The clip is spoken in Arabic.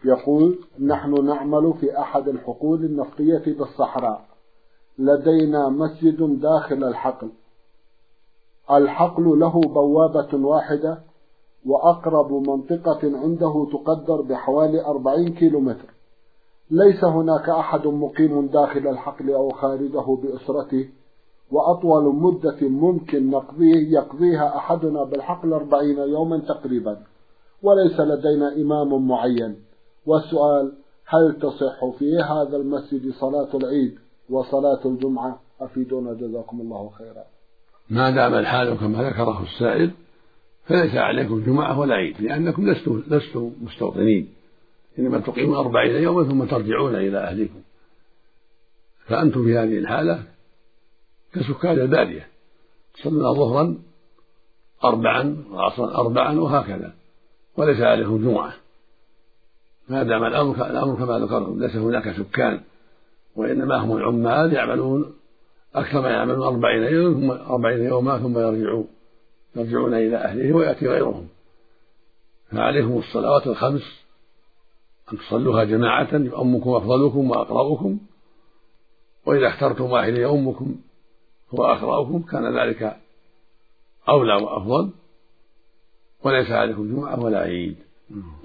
يقول: نحن نعمل في أحد الحقول النفطية بالصحراء، لدينا مسجد داخل الحقل. الحقل له بوابة واحدة، وأقرب منطقة عنده تقدر بحوالي 40 كيلومتر. ليس هناك أحد مقيم داخل الحقل أو خارجه بأسرته، وأطول مدة ممكن يقضيها أحدنا بالحقل 40 يوما تقريبا، وليس لدينا إمام معين. والسؤال: هل تصح في هذا المسجد صلاة العيد وصلاة الجمعة؟ أفيدونا جزاكم الله خيرا. ما دام الحال كما ذكره السائل فليس عليكم جمعة ولا عيد، لأنكم لستم مستوطنين، إنما تقيمون 40 يوما ثم ترجعون إلى أهلكم، فأنتم في هذه الحالة كسكان البادية، تصلون ظهرا 4 وعصرا 4 وهكذا، وليس عليكم جمعة ما دام الأمر كما ذكرتم، ليس هناك سكان، وإنما هم العمال يعملون أكثر ما يعملون 40 يوما ثم يرجعون إلى أهلهم ويأتي غيرهم. فعليكم الصلوات الخمس أن تصلوها جماعة، يؤمكم أفضلكم وأقرأكم، وإذا اخترتم واحد يؤمكم هو أقرأكم كان ذلك أولى وأفضل، وليس عليكم جمعة ولا عيد.